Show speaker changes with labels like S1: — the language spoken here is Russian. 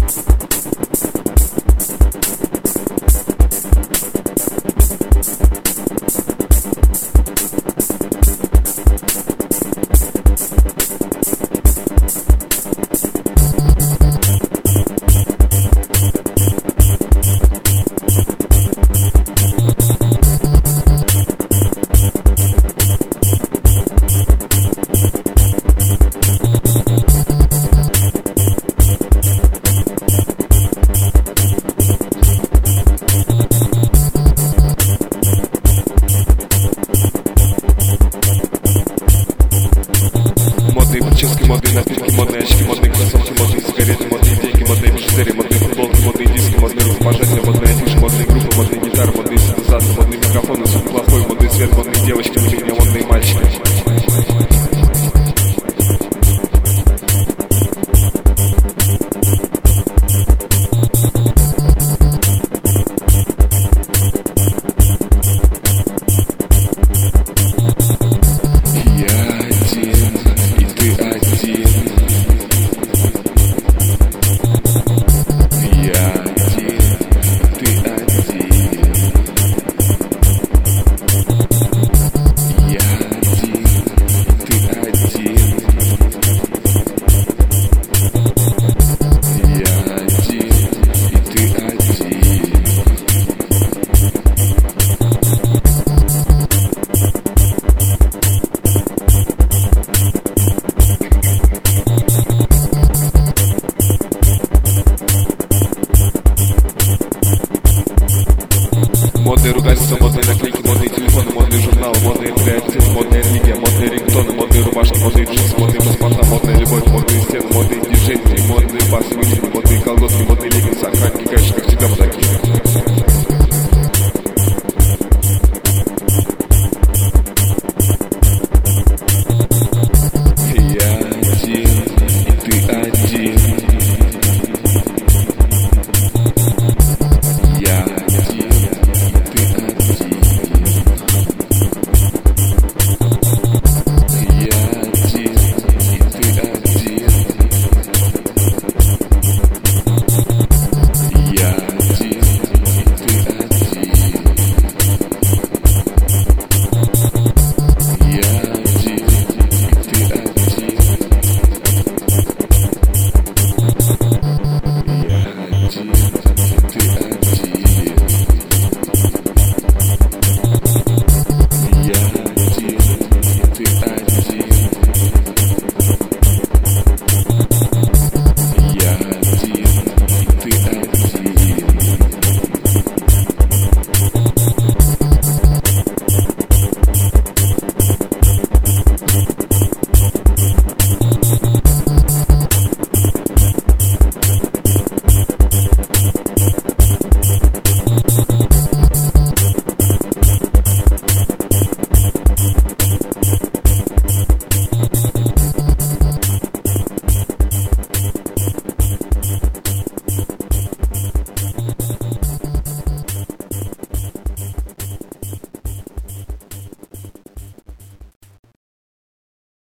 S1: Модные напитки, модные очки, модные кроссовки, модные сигареты, модные деньги, модные бижутерии, модные футболки, модные диски, модные рукопожатия, модные афиши, модные группы, модные гитары, модные синтезаторы, модные микрофоны, звук плохой, модный свет, модные девочки, модные мальчики. Модные ругательства, модные наклейки, модные телефоны, модные журналы, модные креативы, модная религия, модные рингтоны, модные рубашки, модные джинсы, модные паспорта, модная любовь, модные стены, модные движения, модные басы, модные колготки, модные леггинсы, охранники, конечно, как всегда мудаки. Я один, и ты один.